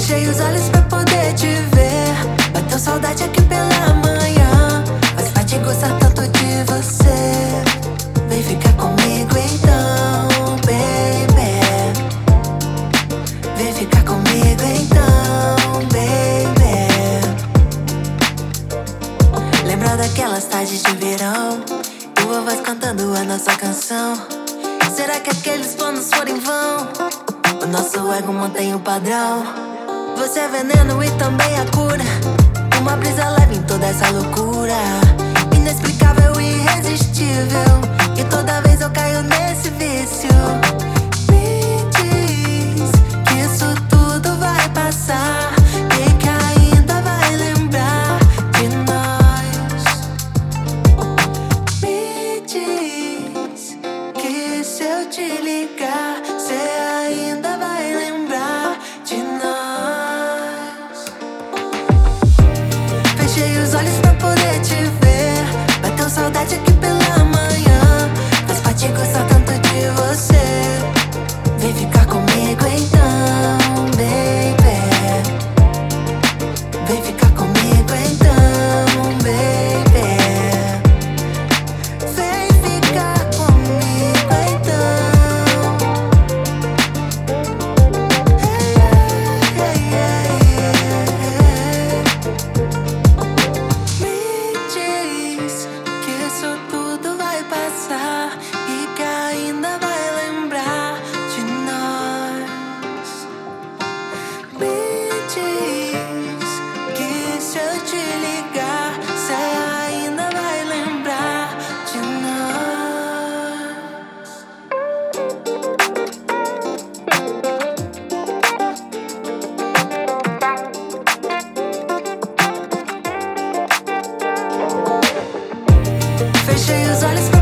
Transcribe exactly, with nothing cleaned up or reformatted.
Fechei os olhos pra poder te ver. Bateu saudade aqui pela manhã. Faz parte gostar tanto de você. Vem ficar comigo então, baby. Vem ficar comigo então, baby. Lembra daquelas tardes de verão, tua voz cantando a nossa canção. Será que aqueles planos foram em vão? O nosso ego mantém o padrão. Você é veneno e também a cura. Uma brisa leve em toda essa loucura. Inexplicável e irresistível. E toda vez eu caio nesse vício. Me diz que isso tudo vai passar e que ainda vai lembrar de nós. Me diz que se eu te ligar, cê ainda vai lembrar de nós. Fechei os olhos pra poder te ver. Bateu saudade aqui pela manhã. Faz parte gostar tanto de você. Vem ficar comigo então, baby. Vem ficar comigo então, baby. Vem ficar comigo então. Hey, hey, hey, hey. Me diz que isso tudo vai passar e que ainda vai lembrar de nós. Me diz que se eu te ligar, cê ainda vai lembrar de nós. Fechei os olhos